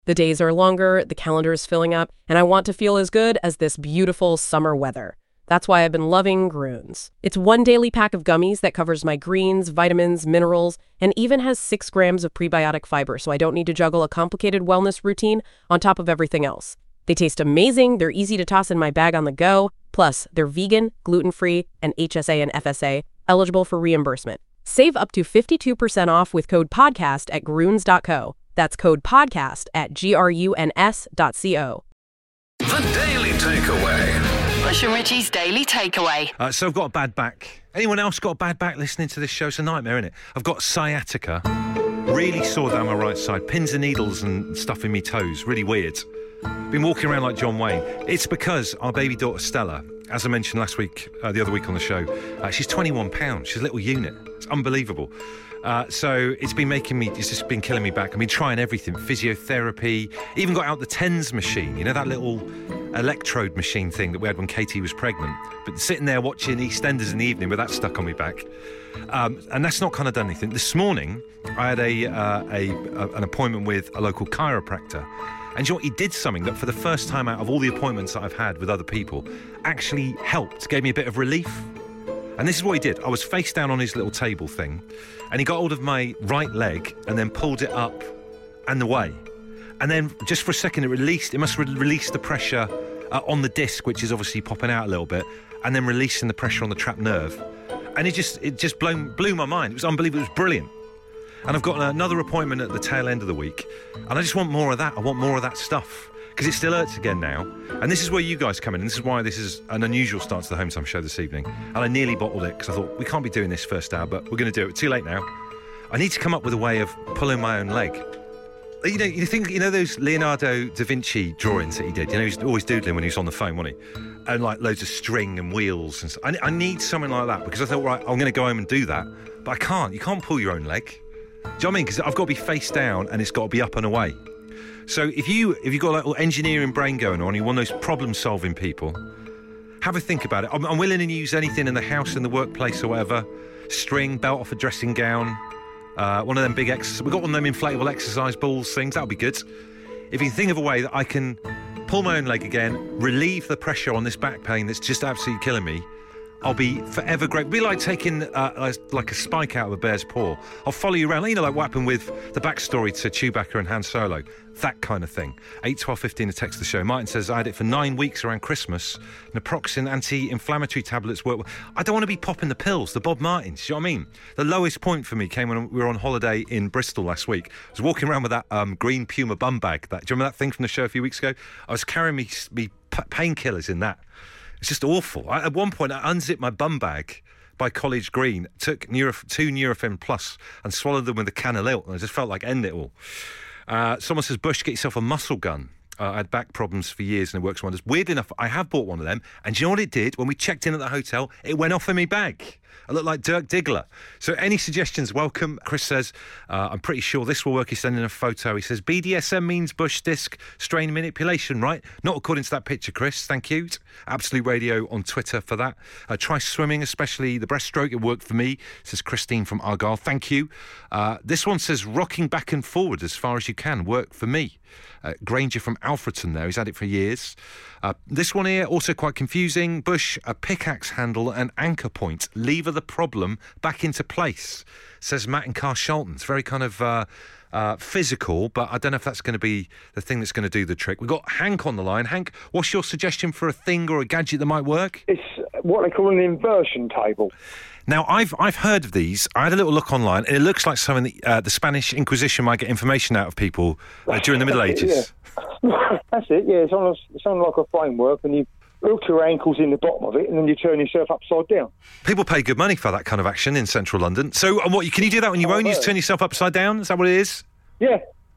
The days are longer, the calendar is filling up, and I want to feel as good as this beautiful summer weather. That's why I've been loving Groons. It's one daily pack of gummies that covers my greens, vitamins, minerals, and even has 6 grams of prebiotic fiber, so I don't need to juggle a complicated wellness routine on top of everything else. They taste amazing, they're easy to toss in my bag on the go, plus they're vegan, gluten-free, and HSA and FSA, eligible for reimbursement. Save up to 52% off with code PODCAST at Groons.co. That's code PODCAST at GRUNS.co. The Daily Takeaway. Bush and Richie's Daily Takeaway. So I've got a bad back. Anyone else got a bad back listening to this show? It's a nightmare, isn't it? I've got sciatica. Really sore down my right side. Pins and needles and stuff in my toes. Really weird. Been walking around like John Wayne. It's because our baby daughter Stella, as I mentioned last week, the other week on the show, she's 21 pounds. She's a little unit. It's unbelievable. So it's just been killing me back. I've been trying everything, physiotherapy, even got out the TENS machine, you know, that little electrode machine thing that we had when Katie was pregnant. But sitting there watching EastEnders in the evening with that stuck on my back. And that's not kind of done anything. This morning, I had an appointment with a local chiropractor. And you know what? He did something that for the first time out of all the appointments that I've had with other people actually helped, gave me a bit of relief. And this is what he did. I was face down on his little table thing, and he got hold of my right leg and then pulled it up and away. And then just for a second it must release the pressure on the disc, which is obviously popping out a little bit, and then releasing the pressure on the trapped nerve. And it just blew my mind. It was unbelievable. It was brilliant. And I've got another appointment at the tail end of the week, and I just want more of that. I want more of that stuff. Because it still hurts again now. And this is where you guys come in. And this is why this is an unusual start to the Home Time show this evening. And I nearly bottled it because I thought, we can't be doing this first hour, but we're going to do it. Too late now. I need to come up with a way of pulling my own leg. You know those Leonardo da Vinci drawings that he did? You know, he was always doodling when he was on the phone, wasn't he? And like loads of string and wheels. And stuff. I need something like that because I thought, right, I'm going to go home and do that. But I can't. You can't pull your own leg. Do you know what I mean? Because I've got to be face down and it's got to be up and away. So if you've got a little engineering brain going on, you're one of those problem-solving people, have a think about it. I'm willing to use anything in the house, in the workplace or whatever. String, belt off a dressing gown, one of them big we've got one of them inflatable exercise balls things, that'll be good. If you can think of a way that I can pull my own leg again, relieve the pressure on this back pain that's just absolutely killing me, I'll be forever grateful. It'll be like taking like a spike out of a bear's paw. I'll follow you around, you know, like what happened with the backstory to Chewbacca and Han Solo. That kind of thing. 8 12 15 to text the show. Martin says, I had it for 9 weeks around Christmas. Naproxen anti-inflammatory tablets work. I don't want to be popping the pills, the Bob Martens. You know what I mean? The lowest point for me came when we were on holiday in Bristol last week. I was walking around with that green Puma bum bag. Do you remember that thing from the show a few weeks ago? I was carrying me painkillers in that. It's just awful. At one point, I unzipped my bum bag by College Green, took 2 Nurofen Plus and swallowed them with a can of Lilt, and I just felt like end it all. Someone says, Bush, get yourself a muscle gun. I had back problems for years and it works wonders. Weird enough, I have bought one of them, and do you know what it did? When we checked in at the hotel, it went off in my bag. I look like Dirk Diggler. So any suggestions, welcome. Chris says, I'm pretty sure this will work. He's sending a photo. He says, BDSM means Bush disc strain manipulation, right? Not according to that picture, Chris. Thank you. Absolute Radio on Twitter for that. Try swimming, especially the breaststroke. It worked for me, says Christine from Argyle. Thank you. This one says, rocking back and forward as far as you can. Work for me. Granger from Alfreton there. He's had it for years. This one here, also quite confusing. Bush, a pickaxe handle and anchor point. Lever the problem back into place, says Matt in Carshalton. It's very kind of physical, but I don't know if that's going to be the thing that's going to do the trick. We've got Hank on the line. Hank, what's your suggestion for a thing or a gadget that might work? It's what they call an inversion table. Now, I've heard of these. I had a little look online, and it looks like something that the Spanish Inquisition might get information out of people during the Middle Ages. Yeah. That's it, yeah. It's on like a framework, and you hook your ankles in the bottom of it, and then you turn yourself upside down. People pay good money for that kind of action in central London. So can you do that on your own? You just turn yourself upside down? Is that what it is? Yeah.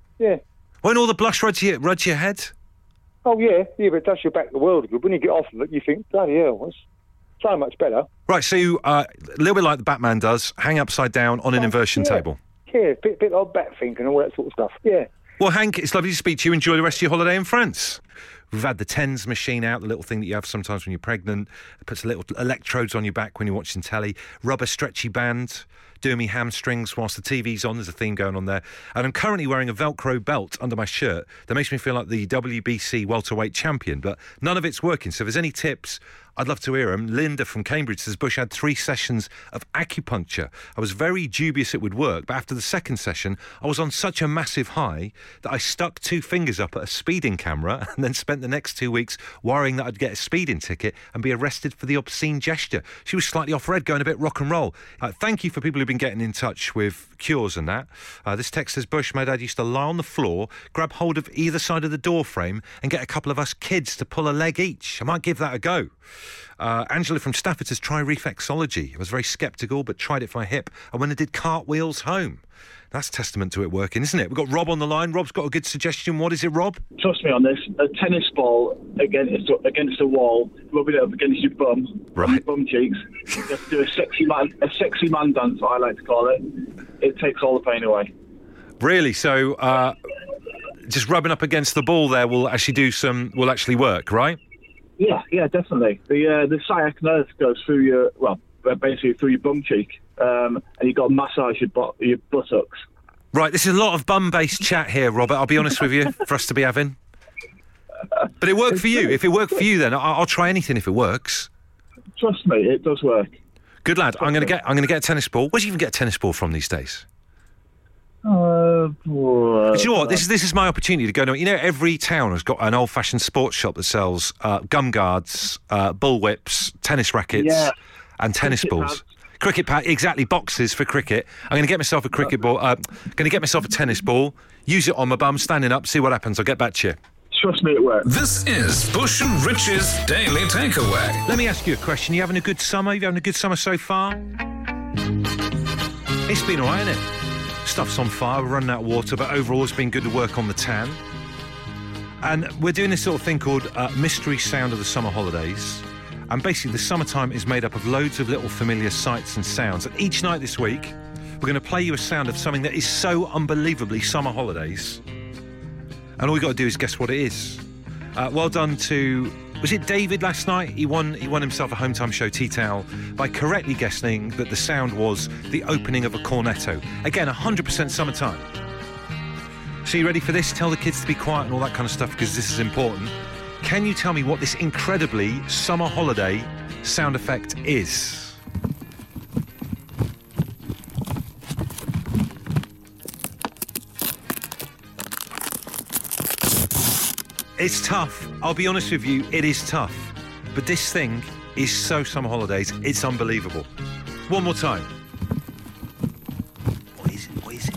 Won't all the blush rudge your head? Oh, yeah, but it does your back the world good. When you get off of it, you think, bloody hell, it's so much better. Right, so a little bit like the Batman does, hang upside down on an inversion table. Yeah, bit like bat think and all that sort of stuff, yeah. Well, Hank, it's lovely to speak to you. Enjoy the rest of your holiday in France. We've had the TENS machine out, the little thing that you have sometimes when you're pregnant. It puts little electrodes on your back when you're watching telly. Rubber stretchy band, doing me hamstrings whilst the TV's on. There's a theme going on there. And I'm currently wearing a Velcro belt under my shirt that makes me feel like the WBC welterweight champion, but none of it's working. So if there's any tips, I'd love to hear them. Linda from Cambridge says Bush had 3 sessions of acupuncture. I was very dubious it would work, but after the second session, I was on such a massive high that I stuck 2 fingers up at a speeding camera and then spent the next 2 weeks worrying that I'd get a speeding ticket and be arrested for the obscene gesture. She was slightly off red, going a bit rock and roll. Thank you for people who've been getting in touch with cures and that. This text says, Bush, my dad used to lie on the floor, grab hold of either side of the door frame and get a couple of us kids to pull a leg each. I might give that a go. Angela from Stafford says, try reflexology. I was very sceptical, but tried it for my hip. And when I did cartwheels home. That's testament to it working, isn't it? We've got Rob on the line. Rob's got a good suggestion. What is it, Rob? Trust me on this. A tennis ball against a wall, rubbing it up against your bum, right. Your bum cheeks. You have to do a sexy man dance, what I like to call it. It takes all the pain away. Really? So just rubbing up against the ball there will actually work, right? Yeah, definitely. The sciatic nerve goes through basically through your bum cheek, and you've got to massage your buttocks. Right, this is a lot of bum-based chat here, Robert, I'll be honest with you, for us to be having. But it worked for you. If it worked for you, then I'll try anything if it works. Trust me, it does work. Good lad. I'm going to get a tennis ball. Where do you even get a tennis ball from these days? But you know what? This is my opportunity to go to. You know, every town has got an old-fashioned sports shop that sells gum guards, bullwhips, tennis rackets, and tennis balls. Cricket pad, exactly. Boxes for cricket. I'm going to get myself a cricket ball. Going to get myself a tennis ball. Use it on my bum, standing up. See what happens. I'll get back to you. Trust me, it works. This is Bush and Rich's Daily Takeaway. Let me ask you a question. You having a good summer? You having a good summer so far? It's been all right, hasn't it? Stuff's on fire, we're running out of water, but overall it's been good to work on the tan. And we're doing this sort of thing called Mystery Sound of the Summer Holidays. And basically the summertime is made up of loads of little familiar sights and sounds. And each night this week, we're going to play you a sound of something that is so unbelievably summer holidays. And all you got to do is guess what it is. Well done to... Was it David last night? He won himself a home time show, Tea Towel, by correctly guessing that the sound was the opening of a cornetto. Again, 100% summertime. So you ready for this? Tell the kids to be quiet and all that kind of stuff because this is important. Can you tell me what this incredibly summer holiday sound effect is? It's tough. I'll be honest with you, it is tough. But this thing is so summer holidays, it's unbelievable. One more time. What is it? What is it?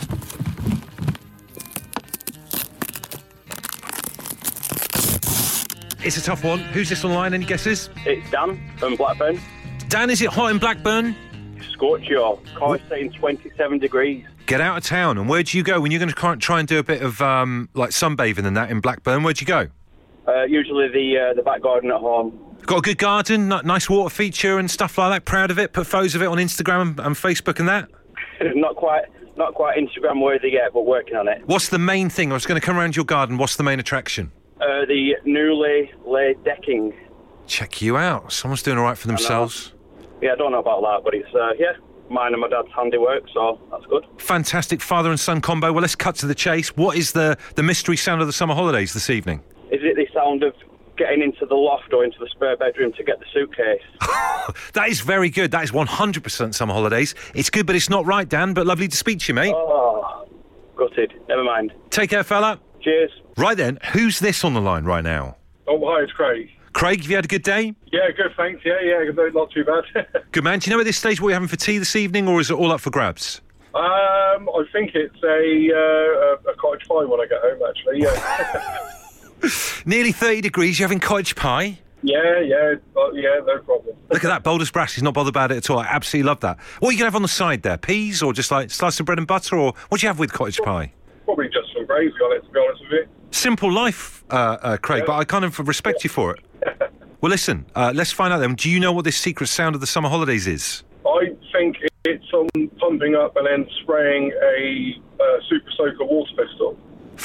It's a tough one. Who's this online? Any guesses? It's Dan from Blackburn. Dan, is it hot in Blackburn? Scorchio. Car's saying 27 degrees. Get out of town. And where do you go when you're going to try and do a bit of like sunbathing and that in Blackburn? Where'd you go? Usually the back garden at home. Got a good garden, nice water feature and stuff like that. Proud of it. Put photos of it on Instagram and Facebook and that. Not quite Instagram worthy yet, but working on it. What's the main thing? I was going to come around your garden. What's the main attraction? The newly laid decking. Check you out. Someone's doing all right for themselves. Yeah, I don't know about that, but it's mine and my dad's handiwork, so that's good. Fantastic father and son combo. Well, let's cut to the chase. What is the mystery sound of the summer holidays this evening? Is it the sound of getting into the loft or into the spare bedroom to get the suitcase? That is very good. That is 100% summer holidays. It's good, but it's not right, Dan, but lovely to speak to you, mate. Oh, gutted. Never mind. Take care, fella. Cheers. Right then, who's this on the line right now? Oh, hi, it's Craig. Craig, have you had a good day? Yeah, good, thanks. Yeah, not too bad. Good man. Do you know at this stage what you're having for tea this evening, or is it all up for grabs? I think it's a cottage pie when I get home, actually, yeah. Nearly 30 degrees, you're having cottage pie? Yeah, no problem. Look at that, bold as brass. He's not bothered about it at all. I absolutely love that. What are you going to have on the side there? Peas, or just like slice of bread and butter, or what do you have with cottage pie? Probably just some gravy on it, to be honest with you. Simple life, Craig, but I kind of respect you for it. Well, listen, let's find out then. Do you know what this secret sound of the summer holidays is? I think it's pumping up and then spraying a super soaker water pistol.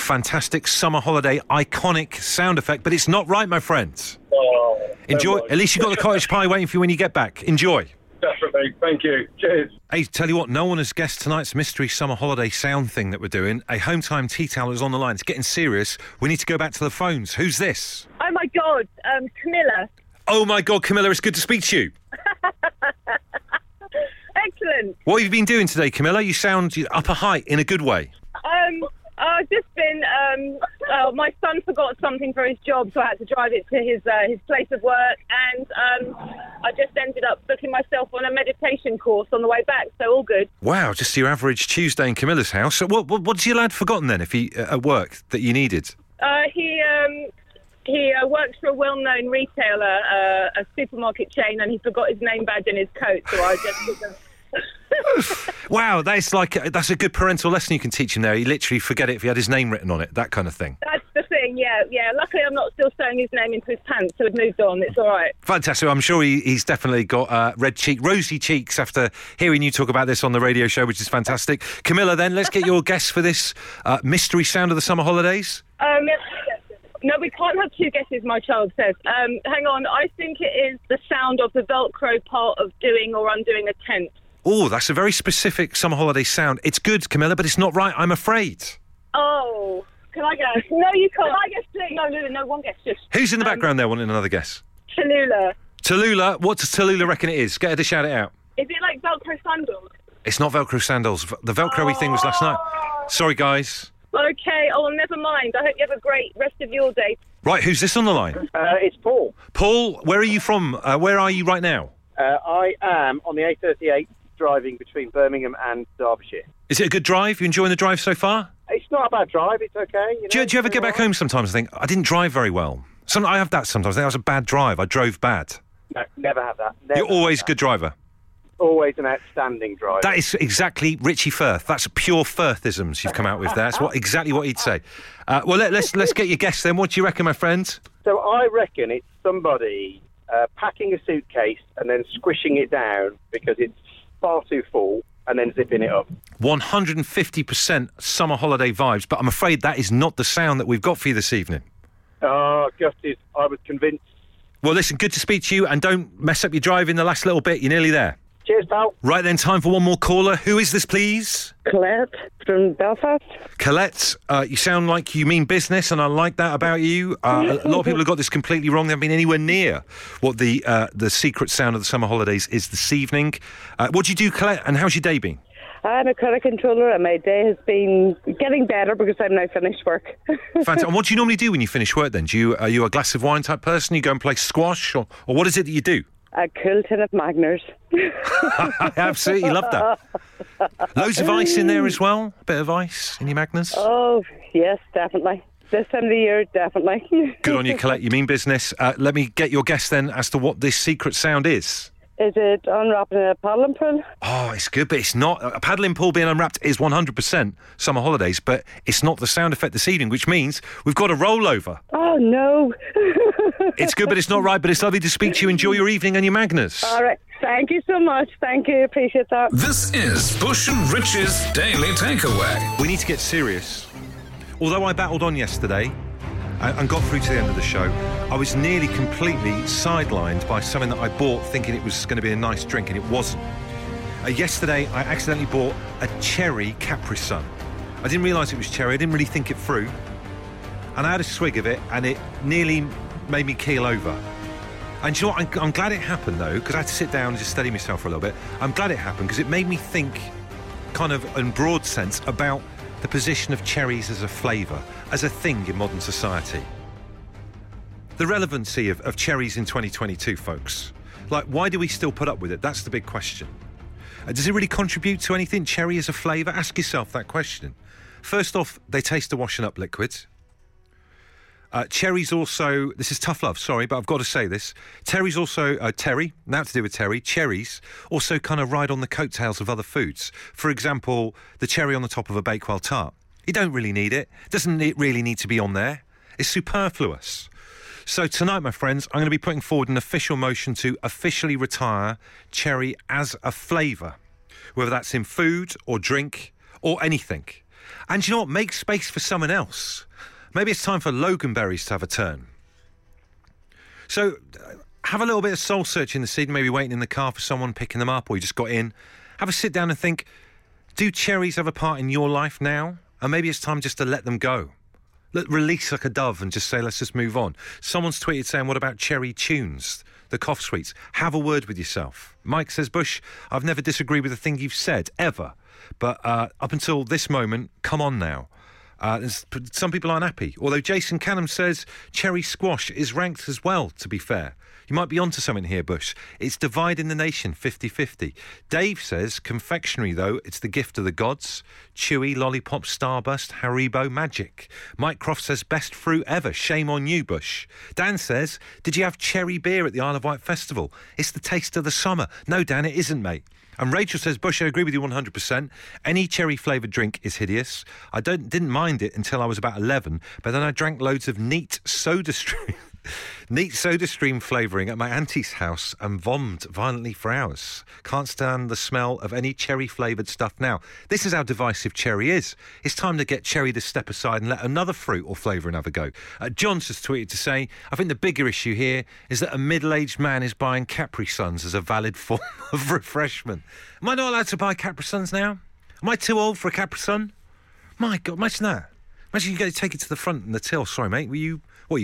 fantastic summer holiday iconic sound effect, but it's not right, my friends. Oh, Enjoy. never mind. At least you've got the cottage pie waiting for you when you get back. Enjoy. Definitely. Thank you. Cheers. Hey, tell you what, no one has guessed tonight's mystery summer holiday sound thing that we're doing. A home time tea towel is on the line. It's getting serious. We need to go back to the phones. Who's this? Oh my God, Camilla. Oh my God, Camilla, it's good to speak to you. Excellent. What have you been doing today, Camilla? You sound up a height in a good way. I've just been. My son forgot something for his job, so I had to drive it to his place of work, and I just ended up booking myself on a meditation course on the way back. So all good. Wow, just your average Tuesday in Camilla's house. So what's your lad forgotten then? If he at work that you needed? He works for a well-known retailer, a supermarket chain, and he forgot his name badge in his coat. So I just. Wow, that's a good parental lesson you can teach him there. He literally forget it if he had his name written on it, that kind of thing. That's the thing, yeah. Luckily, I'm not still sewing his name into his pants, so we've moved on. It's all right. Fantastic. I'm sure he's definitely got rosy cheeks after hearing you talk about this on the radio show, which is fantastic. Camilla, then, let's get your guess for this mystery sound of the summer holidays. No, we can't have two guesses, my child says. Hang on, I think it is the sound of the Velcro part of doing or undoing a tent. Oh, that's a very specific summer holiday sound. It's good, Camilla, but it's not right, I'm afraid. Oh, can I guess? No, you can't. Can I guess, please? No, one guess. Just. Who's in the background there wanting another guess? Tallulah. Tallulah, what does Tallulah reckon it is? Get her to shout it out. Is it like Velcro sandals? It's not Velcro sandals. The Velcro-y thing was last night. Sorry, guys. Okay, never mind. I hope you have a great rest of your day. Right, who's this on the line? It's Paul. Paul, where are you from? Where are you right now? I am on the A38 driving between Birmingham and Derbyshire. Is it a good drive? You enjoying the drive so far? It's not a bad drive, it's okay. Do you ever get back home sometimes and think, I didn't drive very well? I have that sometimes. I think that was a bad drive. I drove bad. No, never have that. You're always a good driver. Always an outstanding driver. That is exactly Richie Firth. That's pure Firthisms you've come out with there. That's exactly what he'd say. Well, let's get your guess then. What do you reckon, my friend? So I reckon it's somebody packing a suitcase and then squishing it down because it's far too full and then zipping it up. 150% summer holiday vibes, but I'm afraid that is not the sound that we've got for you this evening. Oh, gutted. I was convinced. Well, listen, good to speak to you, and don't mess up your drive in the last little bit. You're nearly there. Cheers, pal. Right then, time for one more caller. Who is this, please? Colette from Belfast. Colette, you sound like you mean business, and I like that about you. A lot of people have got this completely wrong. They haven't been anywhere near what the secret sound of the summer holidays is this evening. What do you do, Colette, and how's your day been? I'm a credit controller, and my day has been getting better because I'm now finished work. Fantastic. And what do you normally do when you finish work then? Are you a glass of wine type person? You go and play squash, or what is it that you do? A cool tin of Magners. I absolutely love that. Loads of ice in there as well? A bit of ice in your Magners? Oh, yes, definitely. This time of the year, definitely. Good on you, Colette. You mean business. Let me get your guess then as to what this secret sound is. Is it unwrapping a paddling pool? Oh, it's good, but it's not. A paddling pool being unwrapped is 100% summer holidays, but it's not the sound effect this evening, which means we've got a rollover. Oh, no. It's good, but it's not right, but it's lovely to speak to you. Enjoy your evening and your Magners. All right. Thank you so much. Thank you. Appreciate that. This is Bush and Rich's Daily Takeaway. We need to get serious. Although I battled on yesterday and got through to the end of the show, I was nearly completely sidelined by something that I bought thinking it was going to be a nice drink, and it wasn't. Yesterday, I accidentally bought a cherry Capri Sun. I didn't realise it was cherry. I didn't really think it through. And I had a swig of it, and it nearly made me keel over. And you know what? I'm glad it happened, though, because I had to sit down and just steady myself for a little bit. I'm glad it happened because it made me think, kind of in broad sense, about the position of cherries as a flavour, as a thing in modern society. The relevancy of cherries in 2022, folks. Like, why do we still put up with it? That's the big question. Does it really contribute to anything, cherry as a flavour? Ask yourself that question. First off, they taste a washing up liquid. Cherries also, this is tough love, sorry, but I've got to say this. Cherries also, now to do with cherries also kind of ride on the coattails of other foods. For example, the cherry on the top of a Bakewell tart. You don't really need it. Doesn't it really need to be on there? It's superfluous. So tonight, my friends, I'm going to be putting forward an official motion to officially retire cherry as a flavour, whether that's in food or drink or anything. And you know what? Make space for someone else. Maybe it's time for Loganberries to have a turn. So have a little bit of soul searching this evening, maybe waiting in the car for someone picking them up, or you just got in. Have a sit down and think, do cherries have a part in your life now? And maybe it's time just to let them go. Release like a dove and just say, let's just move on. Someone's tweeted saying, what about cherry tunes, the cough sweets? Have a word with yourself. Mike says, Bush, I've never disagreed with a thing you've said, ever. But up until this moment, come on now. Some people aren't happy. Although Jason Canham says cherry squash is ranked as well, to be fair. You might be onto something here, Bush. It's dividing the nation 50-50. Dave says confectionery, though, it's the gift of the gods. Chewy, lollipop, starburst, Haribo, magic. Mike Croft says best fruit ever. Shame on you, Bush. Dan says, did you have cherry beer at the Isle of Wight Festival? It's the taste of the summer. No, Dan, it isn't, mate. And Rachel says, Bush, I agree with you 100%. Any cherry-flavoured drink is hideous. I didn't mind it until I was about 11, but then I drank loads of neat soda stream. Neat soda stream flavouring at my auntie's house and vommed violently for hours. Can't stand the smell of any cherry-flavoured stuff now. This is how divisive cherry is. It's time to get cherry to step aside and let another fruit or flavouring have a go. John's has tweeted to say, I think the bigger issue here is that a middle-aged man is buying Capri Suns as a valid form of refreshment. Am I not allowed to buy Capri Suns now? Am I too old for a Capri Sun? My God, imagine that. Imagine you go to take it to the front and the till. Sorry, mate, were you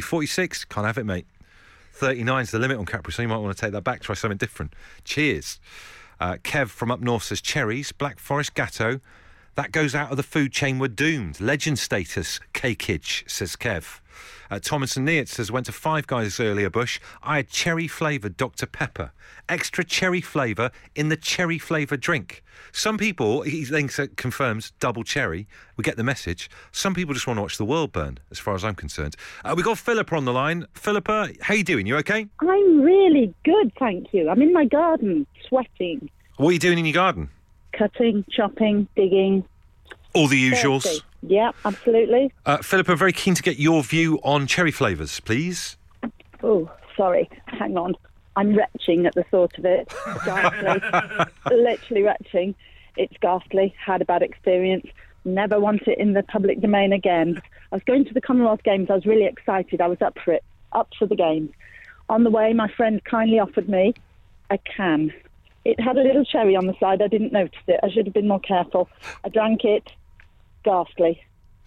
46? Can't have it, mate. 39's the limit on Capri, so you might want to take that back, try something different. Cheers. Kev from up north says cherries, Black Forest Gatto. That goes out of the food chain, we're doomed. Legend status, cakeage, says Kev. Thomas and Neitz says, went to Five Guys earlier, Bush. I had cherry-flavoured Dr. Pepper. Extra cherry flavour in the cherry-flavoured drink. Some people, he then confirms, double cherry. We get the message. Some people just want to watch the world burn, as far as I'm concerned. We've got Philippa on the line. Philippa, how you doing? You okay? I'm really good, thank you. I'm in my garden, sweating. What are you doing in your garden? Cutting, chopping, digging. All the usuals? Thirsty. Yeah, absolutely. Philippa, very keen to get your view on cherry flavours, please. Oh, sorry. Hang on. I'm retching at the thought of it. Ghastly. Literally retching. It's ghastly. Had a bad experience. Never want it in the public domain again. I was going to the Commonwealth Games. I was really excited. I was up for it. Up for the Games. On the way, my friend kindly offered me a can. It had a little cherry on the side. I didn't notice it. I should have been more careful. I drank it. Ghastly.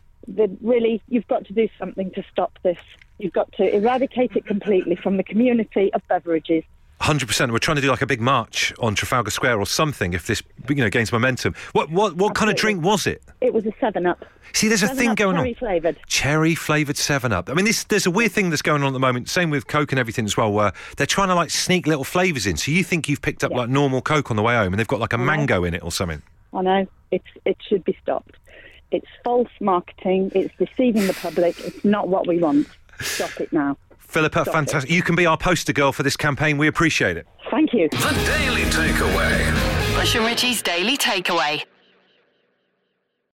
Really, you've got to do something to stop this. You've got to eradicate it completely from the community of beverages. 100%. We're trying to do like a big march on Trafalgar Square or something if this, gains momentum. What kind of drink was it? It was a 7-Up. See, there's a thing going on. Cherry-flavoured. Cherry-flavoured 7-Up. I mean, there's a weird thing that's going on at the moment, same with Coke and everything as well, where they're trying to sneak little flavours in. So you think you've picked up like normal Coke on the way home and they've got like a mango in it or something. I know. It should be stopped. It's false marketing. It's deceiving the public. It's not what we want. Stop it now. Philippa, fantastic. You can be our poster girl for this campaign. We appreciate it. Thank you. The Daily Takeaway. Bush and Richie's Daily Takeaway.